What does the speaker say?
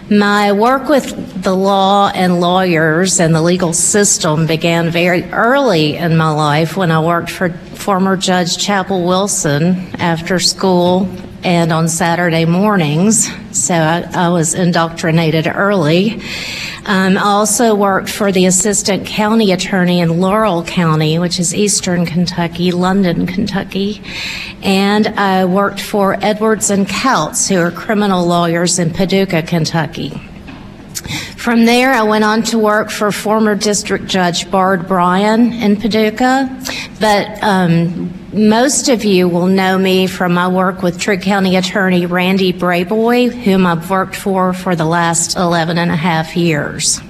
My work with the law and lawyers and the legal system began very early in my life when I worked for former Judge Chapel Wilson after school and on Saturday mornings. So I was indoctrinated early. I also worked for the assistant county attorney in Laurel County, which is eastern Kentucky, London, Kentucky. And I worked for Edwards and Coutts, who are criminal lawyers in Paducah, Kentucky. From there, I went on to work for former District Judge Bard Bryan in Paducah, but most of you will know me from my work with Trigg County Attorney Randy Brayboy, whom I've worked for the last 11 and a half years.